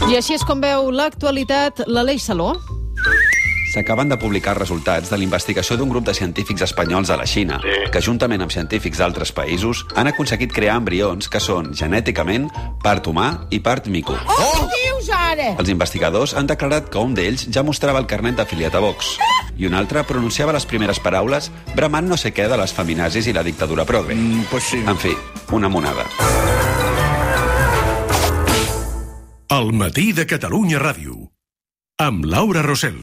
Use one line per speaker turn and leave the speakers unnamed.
I així és com veu l'actualitat l'Aleix Saló.
S'acaben de publicar resultats de l'investigació d'un grup de científics espanyols a la Xina, que juntament amb científics d'altres països han aconseguit crear embrions que són genèticament part humà i part mico.
Què dius ara?
Els investigadors han declarat que un d'ells ja mostrava el carnet d'afiliat a Vox i un altre pronunciava les primeres paraules bramant no sé què de les feminazis i la dictadura progre.
Pues sí.
En fi, una monada.
El matí de Catalunya Ràdio, amb Laura Rosell.